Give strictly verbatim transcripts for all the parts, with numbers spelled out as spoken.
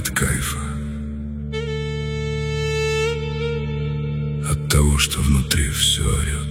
от кайфа, от того, что внутри все орет.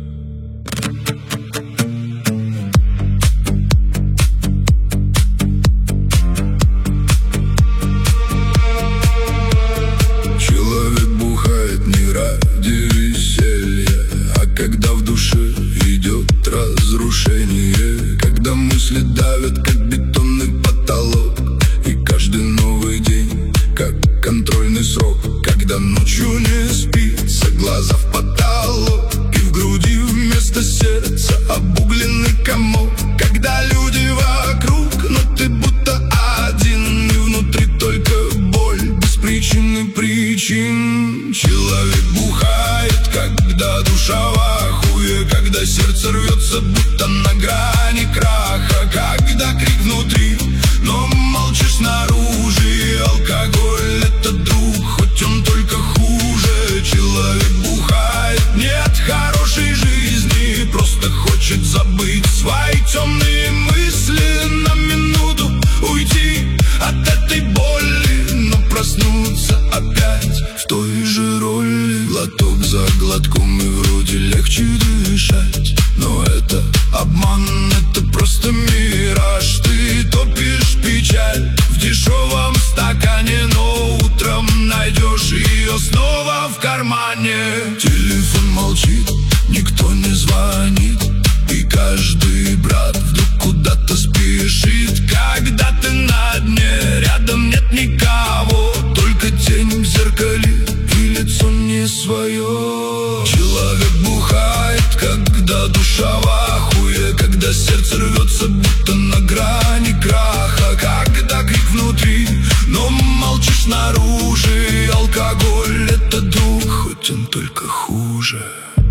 Человек бухает не ради веселья, а когда в душе идет разрушение, когда мысли давят, как бетонный потолок, и каждый новый день, как контрольный срок, когда ночью не спится, глаза в потолок, и в груди вместо сердца обугленный комок, когда люди вокруг, но ты будто один, и внутри только боль без причины причин. Человек бухает, когда душа в ахуе, когда сердце рвется, будто на грани краха, когда крик внутри, но молчишь снаружи. Алкоголь — это друг, хоть он только хуже. Человек бухает, нет хорошей жизни, просто хочет забыть свои темные мысли, на минуту уйти от этой боли, но проснуться опять в той же роли. Глоток за глотком, и вроде легче дышать, но это обман, это просто мираж. Ты топишь печаль в дешевом стакане, но утром найдешь ее снова в кармане. Телефон молчит, никто не звонит, и каждый брат вдруг куда-то спешит. Когда ты на дне, рядом нет никого, только тень в зеркале и лицо не свое. Человек бухает, когда душа в ахуе, когда сердце рвется, будто на грани краха, когда крик внутри, но молчишь снаружи. Алкоголь — это друг, хоть он только хуже.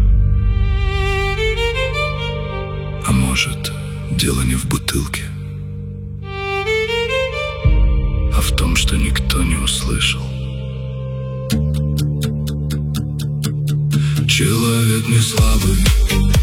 А может, дело не в бутылке, а в том, что никто не услышал. Человек не слабый,